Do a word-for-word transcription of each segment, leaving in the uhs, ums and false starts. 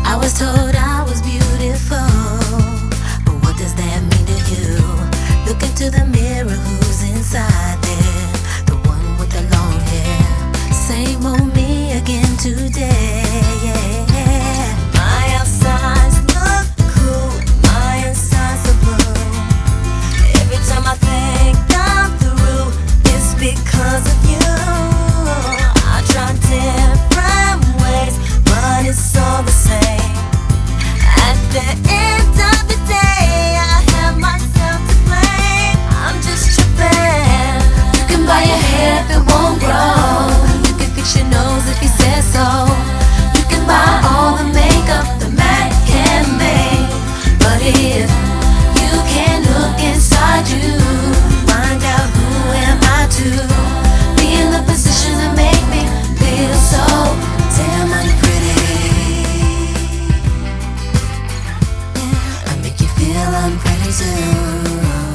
I was told I was beautiful, but what does that mean to you? Look into the mirror, who's inside there? The one with the long hair. Same old me again today. My outsides look cool, my insides are blue. Every time I think I'm through, it's because of you. I try different ways, but it's all the same. At the end of the day, I have myself to blame. I'm just tripping. You can buy your hair if it won't grow. You can fix your nose if you said so. You can buy all the makeup the Mac can make, but if you can't look inside you, find out who am I to be in the position to make me feel so damn unpretty. I make you feel unpretty too.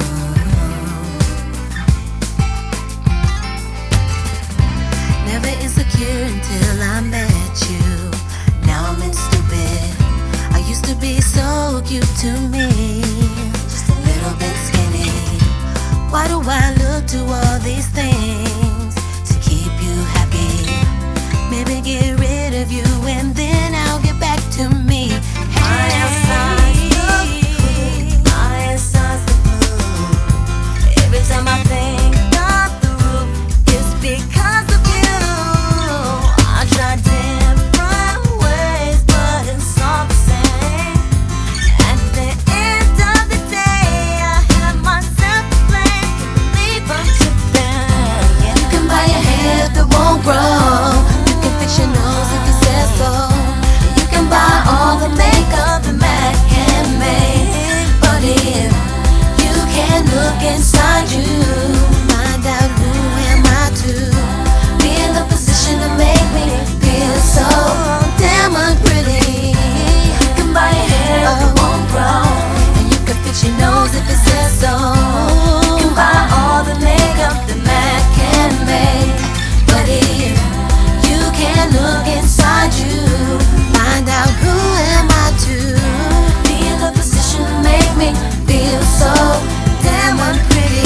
Never insecure until I met you. Now I'm in stupid. I used to be so cute to me, just a little bit skinny. Why do I look to all these things to keep you happy? Maybe get rid of you and then I'll get back to me. My outside's look cool, my inside's the blue. Every time I think I'm through, it's because of you. I try different ways, but it's all the same. At the end of the day, I have myself to blame. Can't believe I'm tripping. You can buy your hair that won't grow. You can fix your nose if you said so. You can buy all the makeup the Mac can make, but if you can't look inside you, find out who am I to be in the position to make me feel so damn unpretty. You can buy your hair if it won't grow, and you can fix your nose if it says so. You can buy all the makeup the Mac can make, but if you can't look inside you, find out who am I to be in the position to make me feel so damn unpretty.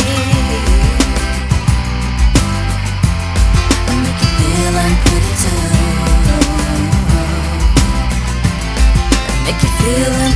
I make you feel unpretty too. I make you feel